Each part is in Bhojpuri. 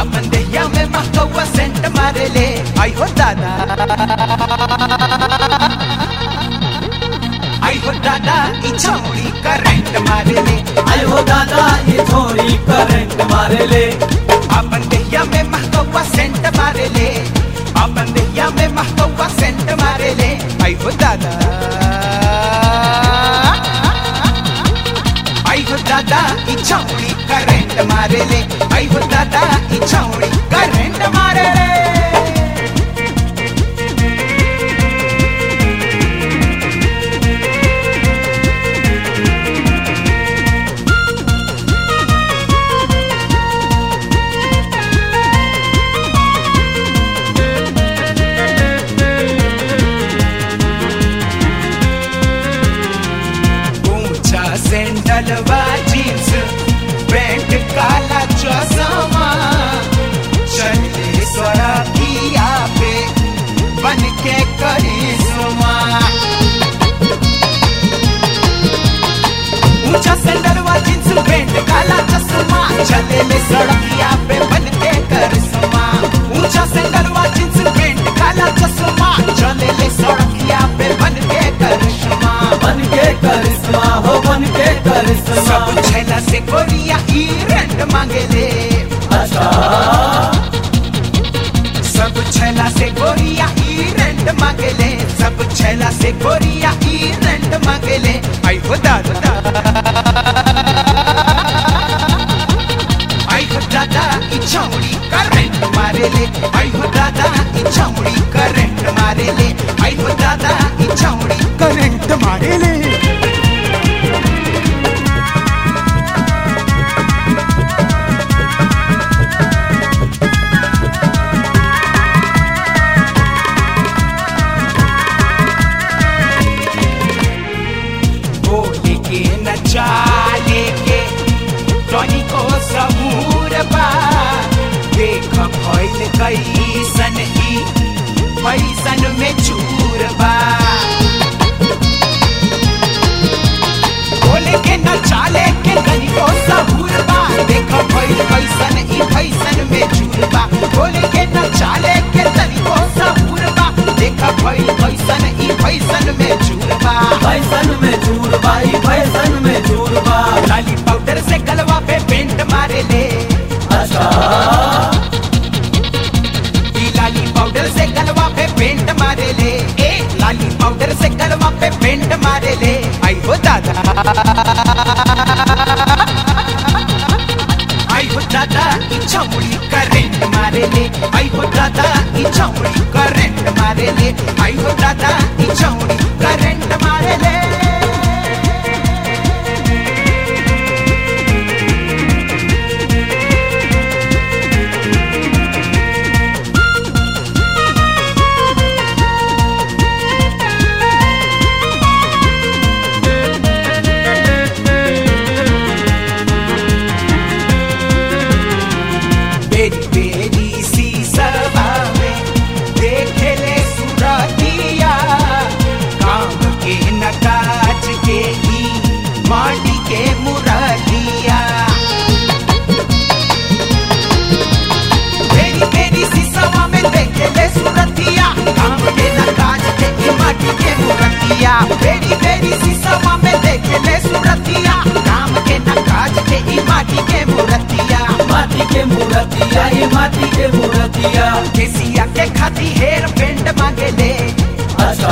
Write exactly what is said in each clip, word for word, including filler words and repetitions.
अपन देहिया में महकौआ सेंट मारे ले। आई हो दादा आई हो दादा ई छौड़ी करंट मारे ले। आई हो दादा ये छोरी करंट मारे ले। अपन देहिया में महकौआ सेंट मारे ले। अपन देहिया में महकौआ सेंट मारे ले। आई हो दादा आई हो दादा ई छौड़ी करंट मारे ले। आई हो दादा ई छौड़ी करंट मारे ले। सैंडलवा जींस पैंट काला चश्मा चले सड़किया पे बन के करिश्मा। ऊंचा सैंडलवा जींस पैंट काला चश्मा चले ले सड़किया पे बन के करिश्मा। ऊंचा सैंडलवा जींस पैंट काला चश्मा चले ले सड़किया पे बन के करिश्मा। बन के करिश्मा हो बन के करिश्मा। सब छैला से गोरिया ई रेंट मांगे ले। अच्छा सब छैला से गोरिया ई रेंट मांगे ले। सब छैला से गोरिया ई रेंट मांगे ले। आई हो दादा आई हो दादा ई छौड़ी करंट मारे ले। आई हो दादा ई छौड़ी करंट मारे ले। आई हो दादा ई छौड़ी करंट मारे ले। चाले के टॉनी को सबूर बा देख भइल कैसन ई पैसन में चूर बा। बोले के न चाले के टॉनी को सबूर बा देख भइल कैसन ई पैसन में चूर बा। बोले के न चाले के टॉनी को सबूर बा देख भइल कैसन ई पैसन में चूर बा। पैसन में चूर बा ई पैसन में चूर बा। लाली पाउडर से गलवा पे पेंट मारे ले। अच्छा ई लाली पाउडर से गलवा पे पेंट मारे ले। ए लाली पाउडर से गलवा पे पेंट मारे ले। आई हो दादा आई हो दादा ई छौड़ी करंट मारे ले। आई हो दादा ई छौड़ी करंट मारे ले। आई हो दादा ई छौड़ी करंट मारे ले। बेरी बेरी सी सरवा में देखे ले सुरतिया काम के न काज के ही माटी के मुरतिया। बेरी बेरी सी सरवा में देखे ले सुरतिया काम के न काज के ही माटी के मुरतिया। बेरी बेरी सी सरवा में देखे ले सुरतिया काम के न काज के ही माटी के मुरतिया। माटी के मूर्तिया ये माटी के मूर्तिया। केसिया के खाती हेयर बैंड मांगे ले। अच्छा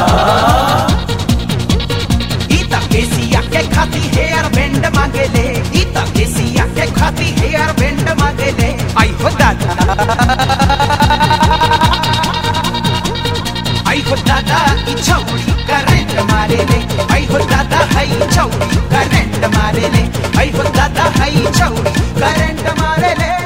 इता केसिया के खाती हेयर बैंड मांगे ले। इता केसिया के खाती हेयर बैंड मांगे ले। आई हो दादा आई हो दादा ई छौड़ी करंट मारे ले। आई हो दादा हई छौड़ी करंट मारे ले। आई हो दादा हई छौड़ी करंट मारे ले।